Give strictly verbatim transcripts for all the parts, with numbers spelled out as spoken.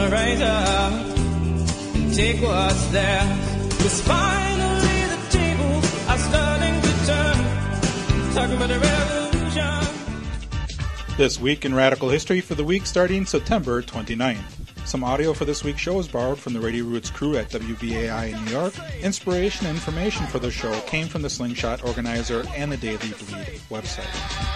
gonna rise up and take what's theirs. Cause finally the tables are starting to turn. Talking about a revolution. This week in Radical History for the week starting September twenty-ninth. Some audio for this week's show is borrowed from the Radio Roots crew at W B A I in New York. Inspiration and information for the show came from the Slingshot organizer and the Daily Bleed website.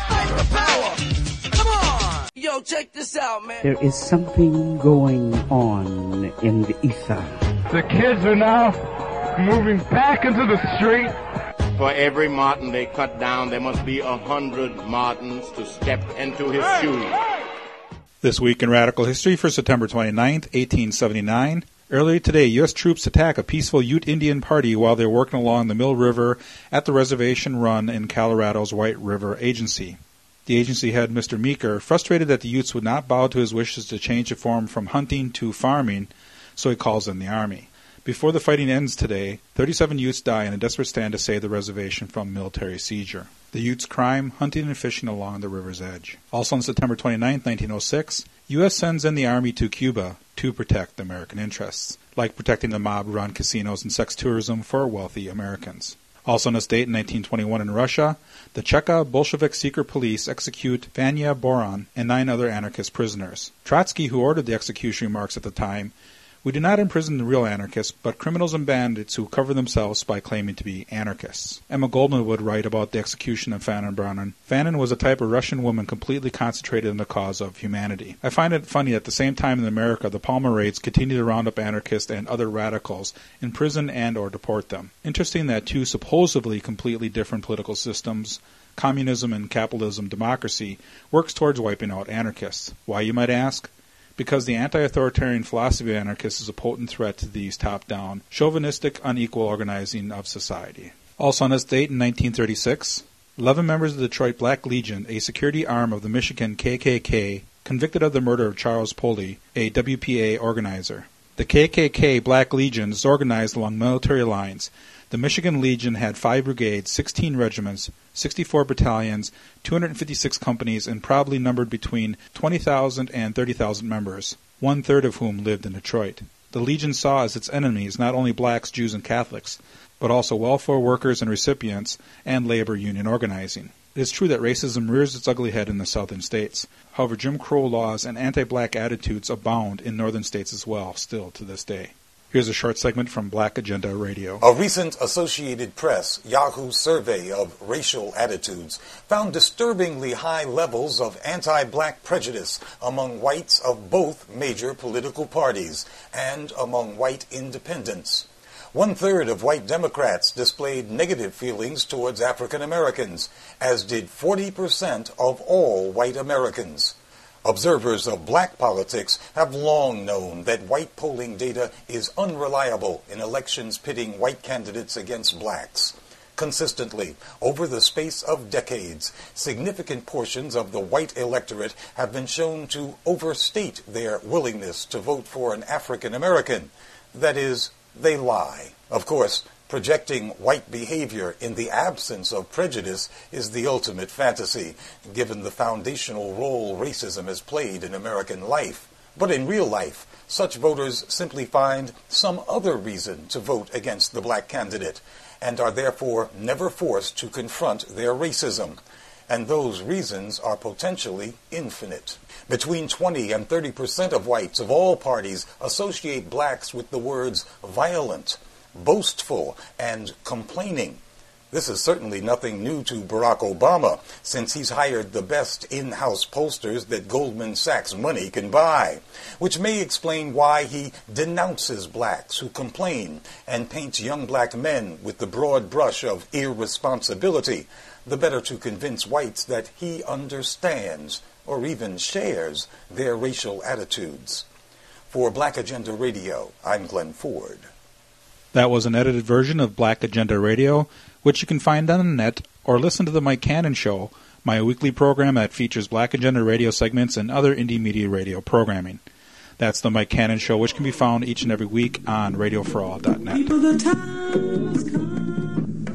Power. Come on! Yo, check this out, man. There is something going on in the ether. The kids are now moving back into the street. For every marten they cut down, there must be a hundred martens to step into his hey, shoes. Hey. This week in Radical History for September twenty-ninth, eighteen seventy-nine. Earlier today, U S troops attack a peaceful Ute Indian party while they're working along the Mill River at the reservation run in Colorado's White River Agency. The agency head, Mister Meeker, frustrated that the Utes would not bow to his wishes to change the form from hunting to farming, so he calls in the army. Before the fighting ends today, thirty-seven Utes die in a desperate stand to save the reservation from military seizure. The Utes' crime, hunting and fishing along the river's edge. Also on September twenty-ninth, nineteen oh six, U S sends in the army to Cuba to protect American interests, like protecting the mob-run casinos and sex tourism for wealthy Americans. Also on this date in nineteen twenty-one in Russia, the Cheka Bolshevik secret police execute Vanya Boran and nine other anarchist prisoners. Trotsky, who ordered the execution remarks at the time, "We do not imprison the real anarchists, but criminals and bandits who cover themselves by claiming to be anarchists." Emma Goldman would write about the execution of Fannin Brennan. Fannin was a type of Russian woman completely concentrated in the cause of humanity. I find it funny that at the same time in America, the Palmer raids continue to round up anarchists and other radicals, imprison and or deport them. Interesting that two supposedly completely different political systems, communism and capitalism democracy, works towards wiping out anarchists. Why, you might ask? Because the anti-authoritarian philosophy of anarchists is a potent threat to these top-down, chauvinistic, unequal organizing of society. Also on this date in nineteen thirty-six, eleven members of the Detroit Black Legion, a security arm of the Michigan K K K, convicted of the murder of Charles Poley, a W P A organizer. The K K K Black Legion is organized along military lines. The Michigan Legion had five brigades, sixteen regiments, sixty-four battalions, two hundred fifty-six companies, and probably numbered between twenty thousand and thirty thousand members, one-third of whom lived in Detroit. The Legion saw as its enemies not only blacks, Jews, and Catholics, but also welfare workers and recipients and labor union organizing. It is true that racism rears its ugly head in the southern states. However, Jim Crow laws and anti-black attitudes abound in northern states as well, still to this day. Here's a short segment from Black Agenda Radio. A recent Associated Press Yahoo survey of racial attitudes found disturbingly high levels of anti-black prejudice among whites of both major political parties and among white independents. One-third of white Democrats displayed negative feelings towards African Americans, as did forty percent of all white Americans. Observers of black politics have long known that white polling data is unreliable in elections pitting white candidates against blacks. Consistently, over the space of decades, significant portions of the white electorate have been shown to overstate their willingness to vote for an African American. That is, they lie. Of course, projecting white behavior in the absence of prejudice is the ultimate fantasy, given the foundational role racism has played in American life. But in real life, such voters simply find some other reason to vote against the black candidate, and are therefore never forced to confront their racism. And those reasons are potentially infinite. Between twenty and thirty percent of whites of all parties associate blacks with the words violent, boastful, and complaining. This is certainly nothing new to Barack Obama, since he's hired the best in-house pollsters that Goldman Sachs money can buy, which may explain why he denounces blacks who complain and paints young black men with the broad brush of irresponsibility, the better to convince whites that he understands or even shares their racial attitudes. For Black Agenda Radio, I'm Glenn Ford. That was an edited version of Black Agenda Radio, which you can find on the net or listen to the Mike Cannon Show, my weekly program that features Black Agenda Radio segments and other indie media radio programming. That's the Mike Cannon Show, which can be found each and every week on radio for all dot net.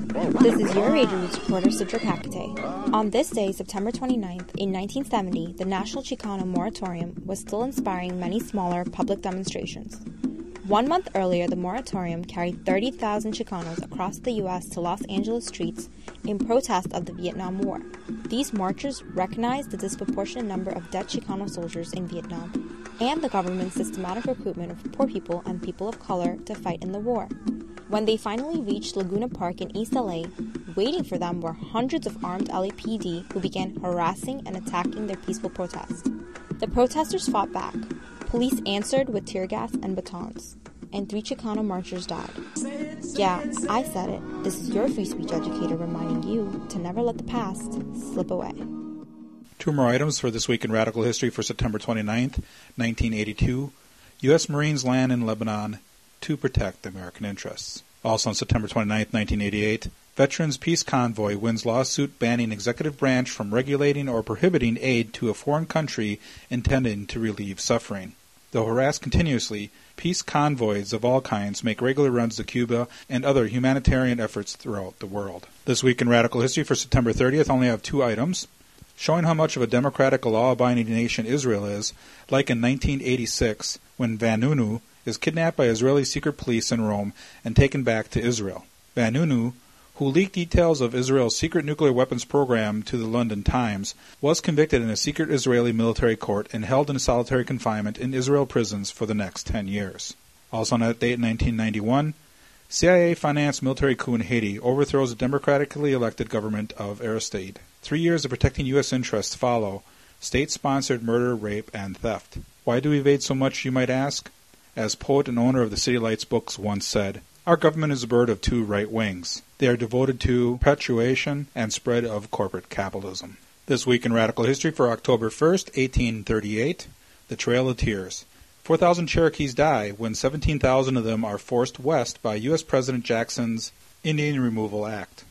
This is your Radio Roots reporter, Sidra Kakate. On this day, September twenty-ninth, in nineteen seventy, the National Chicano Moratorium was still inspiring many smaller public demonstrations. One month earlier, the moratorium carried thirty thousand Chicanos across the U S to Los Angeles streets in protest of the Vietnam War. These marchers recognized the disproportionate number of dead Chicano soldiers in Vietnam and the government's systematic recruitment of poor people and people of color to fight in the war. When they finally reached Laguna Park in East L A, waiting for them were hundreds of armed L A P D who began harassing and attacking their peaceful protest. The protesters fought back. Police answered with tear gas and batons, and three Chicano marchers died. Yeah, I said it. This is your free speech educator reminding you to never let the past slip away. Two more items for This Week in Radical History for September twenty-ninth, nineteen eighty-two. U S Marines land in Lebanon to protect American interests. Also on September twenty-ninth, nineteen eighty-eight, Veterans Peace Convoy wins lawsuit banning executive branch from regulating or prohibiting aid to a foreign country intended to relieve suffering. Though harassed continuously, peace convoys of all kinds make regular runs to Cuba and other humanitarian efforts throughout the world. This Week in Radical History for September thirtieth only have two items, showing how much of a democratic, law-abiding nation Israel is, like in nineteen eighty-six, when Vanunu is kidnapped by Israeli secret police in Rome and taken back to Israel. Vanunu, who leaked details of Israel's secret nuclear weapons program to the London Times, was convicted in a secret Israeli military court and held in solitary confinement in Israel prisons for the next ten years. Also on that date in nineteen ninety-one, C I A-financed military coup in Haiti overthrows the democratically elected government of Aristide. Three years of protecting U S interests follow, state-sponsored murder, rape, and theft. Why do we evade so much, you might ask? As poet and owner of the City Lights books once said, our government is a bird of two right wings. They are devoted to perpetuation and spread of corporate capitalism. This Week in Radical History for October first, eighteen thirty-eight, the Trail of Tears. four thousand Cherokees die when seventeen thousand of them are forced west by U S President Jackson's Indian Removal Act.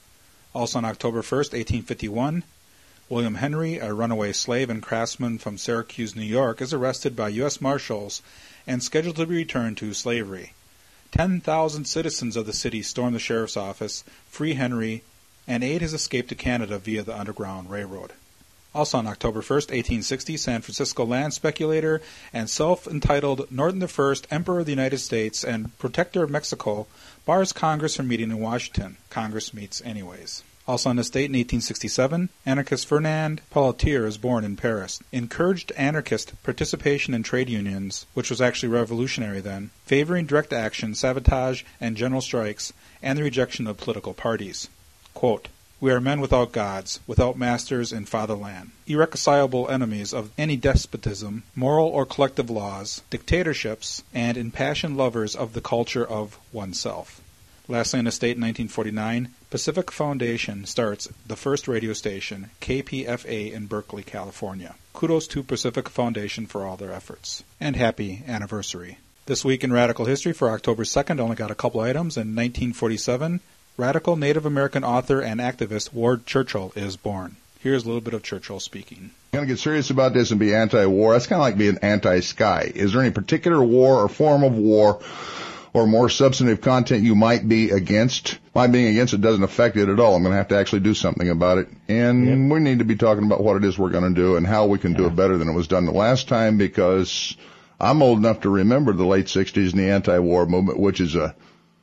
Also on October first, eighteen fifty-one, William Henry, a runaway slave and craftsman from Syracuse, New York, is arrested by U S Marshals and scheduled to be returned to slavery. Ten thousand citizens of the city storm the sheriff's office, free Henry, and aid his escape to Canada via the Underground Railroad. Also on October first, eighteen sixty, San Francisco land speculator and self-entitled Norton the First, Emperor of the United States and Protector of Mexico, bars Congress from meeting in Washington. Congress meets anyways. Also on this date in eighteen sixty-seven, anarchist Fernand Pelletier is born in Paris. Encouraged anarchist participation in trade unions, which was actually revolutionary then, favoring direct action, sabotage, and general strikes, and the rejection of political parties. Quote, we are men without gods, without masters in fatherland, irreconcilable enemies of any despotism, moral or collective laws, dictatorships, and impassioned lovers of the culture of oneself. Lastly, in the state in nineteen forty-nine, Pacific Foundation starts the first radio station, K P F A, in Berkeley, California. Kudos to Pacific Foundation for all their efforts. And happy anniversary. This Week in Radical History for October second only got a couple items. In nineteen forty-seven, radical Native American author and activist Ward Churchill is born. Here's a little bit of Churchill speaking. I'm going to get serious about this and be anti-war. That's kind of like being anti-sky. Is there any particular war or form of war or more substantive content you might be against? My being against it doesn't affect it at all. I'm going to have to actually do something about it. And yep. we need to be talking about what it is we're going to do and how we can yeah. do it better than it was done the last time, because I'm old enough to remember the late sixties and the anti-war movement, which is a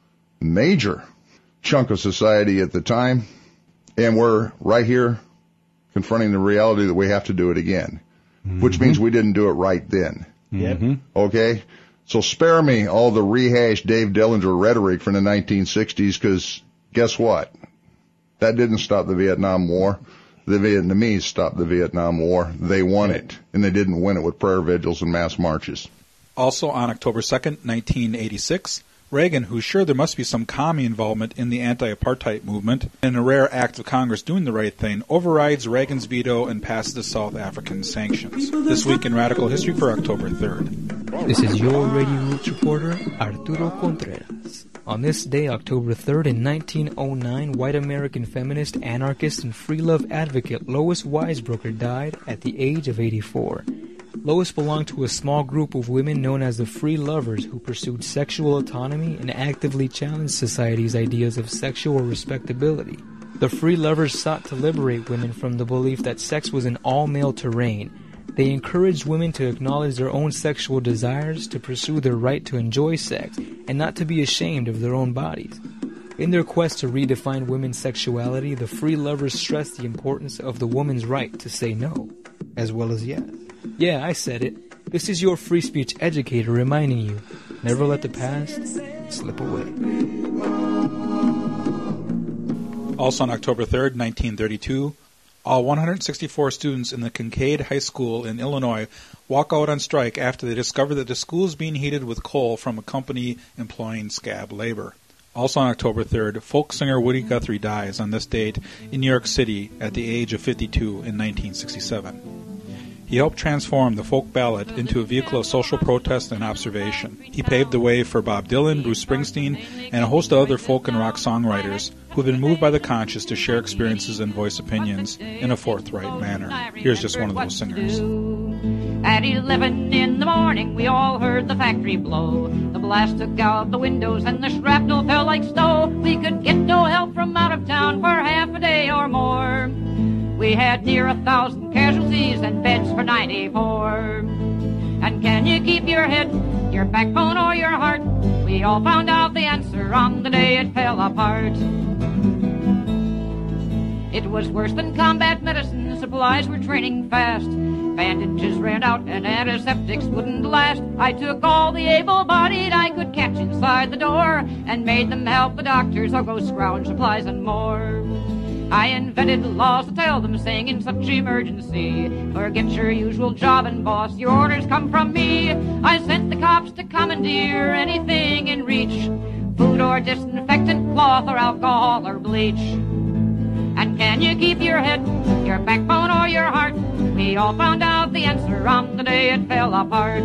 major chunk of society at the time. And we're right here confronting the reality that we have to do it again, mm-hmm. which means we didn't do it right then. Mm-hmm. Okay? So spare me all the rehashed Dave Dellinger rhetoric from the nineteen sixties, because guess what? That didn't stop the Vietnam War. The Vietnamese stopped the Vietnam War. They won it, and they didn't win it with prayer vigils and mass marches. Also on October second, nineteen eighty-six, Reagan, who's sure there must be some commie involvement in the anti-apartheid movement, in a rare act of Congress doing the right thing, overrides Reagan's veto and passes the South African sanctions. This Week in Radical History for October third. This is your Radio Roots reporter, Arturo Contreras. On this day, October third, in nineteen oh nine, white American feminist, anarchist, and free love advocate Lois Weisbrooker died at the age of eighty-four. Lois belonged to a small group of women known as the Free Lovers who pursued sexual autonomy and actively challenged society's ideas of sexual respectability. The Free Lovers sought to liberate women from the belief that sex was an all-male terrain. They encouraged women to acknowledge their own sexual desires, to pursue their right to enjoy sex, and not to be ashamed of their own bodies. In their quest to redefine women's sexuality, the Free Lovers stressed the importance of the woman's right to say no, as well as yes. Yeah, I said it. This is your free speech educator reminding you, never let the past slip away. Also on October third, nineteen thirty-two, all one hundred sixty-four students in the Kincaid High School in Illinois walk out on strike after they discover that the school is being heated with coal from a company employing scab labor. Also on October third, folk singer Woody Guthrie dies on this date in New York City at the age of fifty-two in nineteen sixty-seven. He helped transform the folk ballad into a vehicle of social protest and observation. He paved the way for Bob Dylan, Bruce Springsteen, and a host of other folk and rock songwriters who have been moved by the conscious to share experiences and voice opinions in a forthright manner. Here's just one of those singers. At eleven in the morning, we all heard the factory blow. The blast took out the windows and the shrapnel fell like snow. We could get no help from out of town for half a day or more. We had near a thousand casualties and beds for ninety-four. And can you keep your head, your backbone, or your heart? We all found out the answer on the day it fell apart. It was worse than combat medicine, supplies were draining fast. Bandages ran out and antiseptics wouldn't last. I took all the able-bodied I could catch inside the door and made them help the doctors or go scrounge supplies and more. I invented laws to tell them, saying in such emergency, forget your usual job and boss, your orders come from me. I sent the cops to commandeer anything in reach, food or disinfectant, cloth or alcohol or bleach. And can you keep your head, your backbone or your heart? We all found out the answer on the day it fell apart.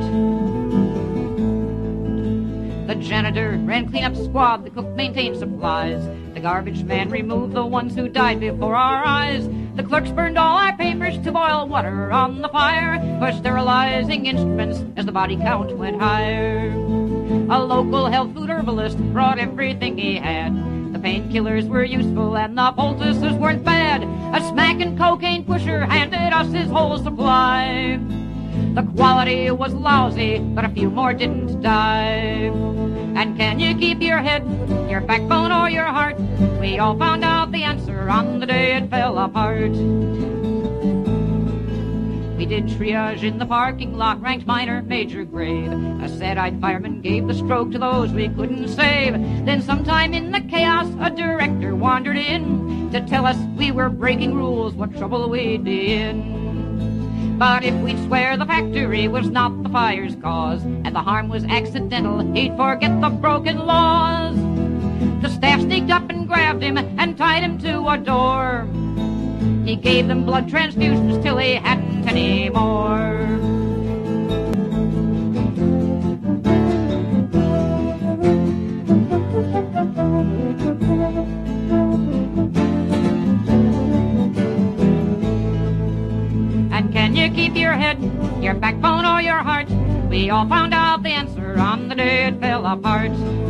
The janitor ran cleanup squad, the cook maintained supplies. The garbage man removed the ones who died before our eyes. The clerks burned all our papers to boil water on the fire for sterilizing instruments as the body count went higher. A local health food herbalist brought everything he had. The painkillers were useful and the poultices weren't bad. A smacking cocaine pusher handed us his whole supply. The quality was lousy, but a few more didn't die. And can you keep your head, your backbone or your heart? We all found out the answer on the day it fell apart. We did triage in the parking lot, ranked minor, major, grave. A sad-eyed fireman gave the stroke to those we couldn't save. Then sometime in the chaos, a director wandered in to tell us we were breaking rules, what trouble we'd be in. But if we'd swear the factory was not the fire's cause, and the harm was accidental, he'd forget the broken laws. The staff sneaked up and grabbed him and tied him to a door. He gave them blood transfusions till he hadn't any more. Can you keep your head, your backbone or your heart? We all found out the answer on the day it fell apart.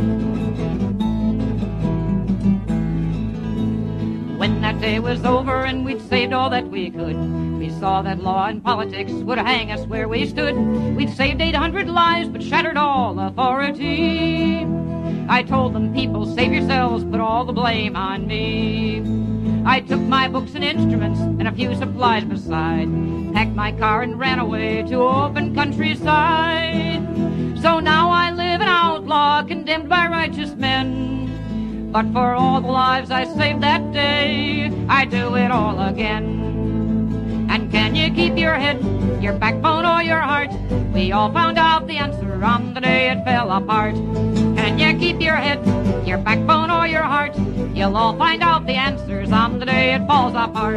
When that day was over and we'd saved all that we could, we saw that law and politics would hang us where we stood. We'd saved eight hundred lives but shattered all authority. I told them, people, save yourselves, put all the blame on me. I took my books and instruments and a few supplies beside, packed my car and ran away to open countryside. So now I live an outlaw, condemned by righteous men. But for all the lives I saved that day, I do it all again. And can you keep your head, your backbone or your heart? We all found out the answer on the day it fell apart. Can you keep your head, your backbone or your heart? You'll all find out the answers on the day it falls apart.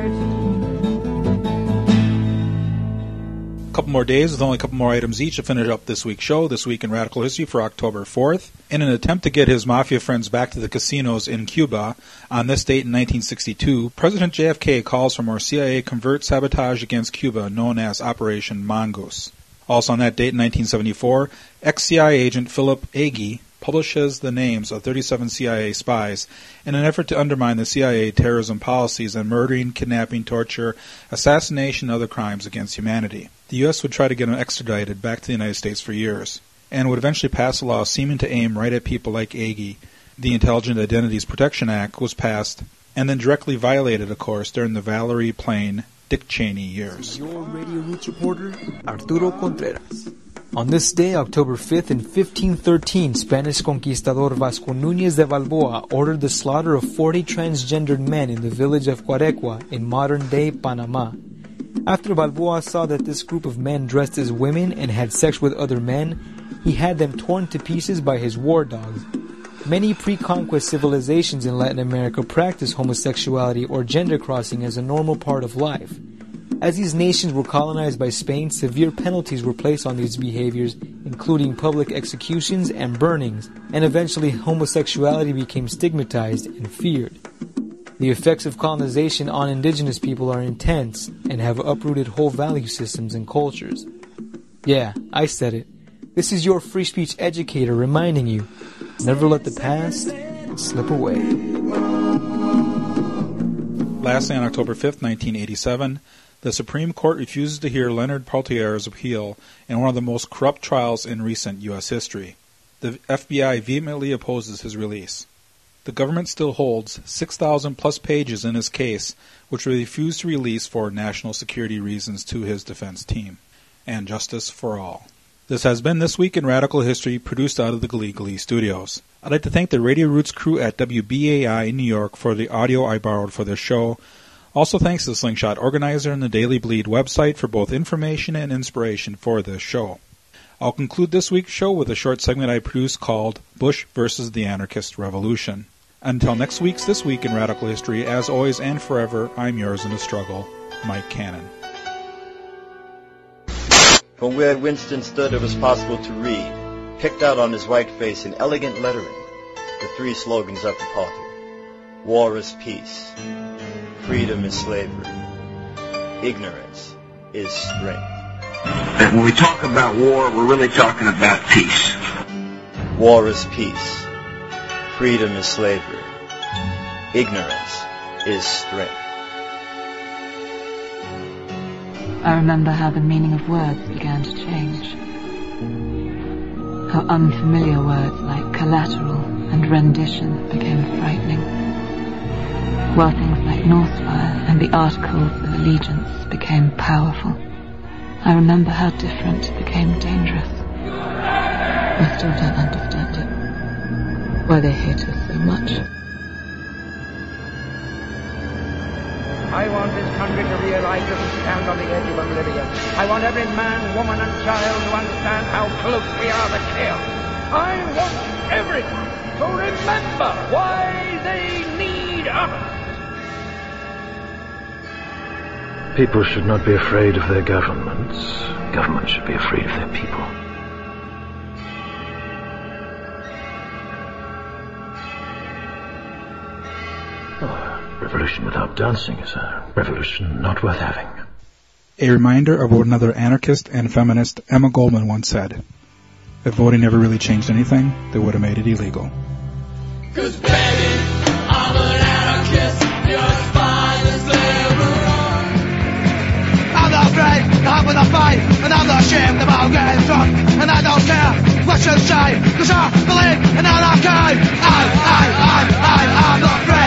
A couple more days with only a couple more items each to finish up this week's show, This Week in Radical History for October fourth. In an attempt to get his mafia friends back to the casinos in Cuba, on this date in nineteen sixty-two, President J F K calls for more C I A covert sabotage against Cuba known as Operation Mongoose. Also on that date in nineteen seventy-four, ex-C I A agent Philip Agee publishes the names of thirty-seven C I A spies in an effort to undermine the C I A terrorism policies on murdering, kidnapping, torture, assassination, and other crimes against humanity. The U S would try to get him extradited back to the United States for years, and would eventually pass a law seeming to aim right at people like Agee. The Intelligent Identities Protection Act was passed, and then directly violated, of course, during the Valerie Plame, Dick Cheney years. Your Radio Roots reporter, Arturo Contreras. On this day, October fifth, in fifteen thirteen, Spanish conquistador Vasco Núñez de Balboa ordered the slaughter of forty transgendered men in the village of Cuarecua in modern-day Panama. After Balboa saw that this group of men dressed as women and had sex with other men, he had them torn to pieces by his war dogs. Many pre-conquest civilizations in Latin America practiced homosexuality or gender crossing as a normal part of life. As these nations were colonized by Spain, severe penalties were placed on these behaviors, including public executions and burnings, and eventually homosexuality became stigmatized and feared. The effects of colonization on indigenous people are intense and have uprooted whole value systems and cultures. Yeah, I said it. This is your free speech educator reminding you, never let the past slip away. Lastly, on October fifth, nineteen eighty-seven, the Supreme Court refuses to hear Leonard Peltier's appeal in one of the most corrupt trials in recent U S history. The F B I vehemently opposes his release. The government still holds six thousand plus pages in his case, which they refuse to release for national security reasons to his defense team. And justice for all. This has been This Week in Radical History, produced out of the Glee Glee Studios. I'd like to thank the Radio Roots crew at W B A I in New York for the audio I borrowed for this show. Also thanks to the Slingshot Organizer and the Daily Bleed website for both information and inspiration for this show. I'll conclude this week's show with a short segment I produced called Bush versus the Anarchist Revolution. Until next week's This Week in Radical History, as always and forever, I'm yours in the struggle, Mike Cannon. From where Winston stood, it was possible to read, picked out on his white face in elegant lettering, the three slogans of the party. War is peace. Freedom is slavery. Ignorance is strength. And when we talk about war, we're really talking about peace. War is peace. Freedom is slavery. Ignorance is strength. I remember how the meaning of words began to change. How unfamiliar words like collateral and rendition became frightening. While things like Northfire and the Articles of Allegiance became powerful. I remember how different became dangerous. I still don't understand it. Why they hate us so much. I want this country to realize that we stand on the edge of oblivion. I want every man, woman, and child to understand how close we are to chaos. I want everyone to remember why they need us. People should not be afraid of their governments. Governments should be afraid of their people. Oh, revolution without dancing is a revolution not worth having. A reminder of what another anarchist and feminist, Emma Goldman, once said. If voting never really changed anything, they would have made it illegal. 'Cause baby, I'm an anarchist, just fine as ever on. I'm not afraid to have enough fight, and I'm not ashamed about getting drunk, and I don't care what you say, 'cause I believe in anarchy. I, I, I, I, I'm not afraid.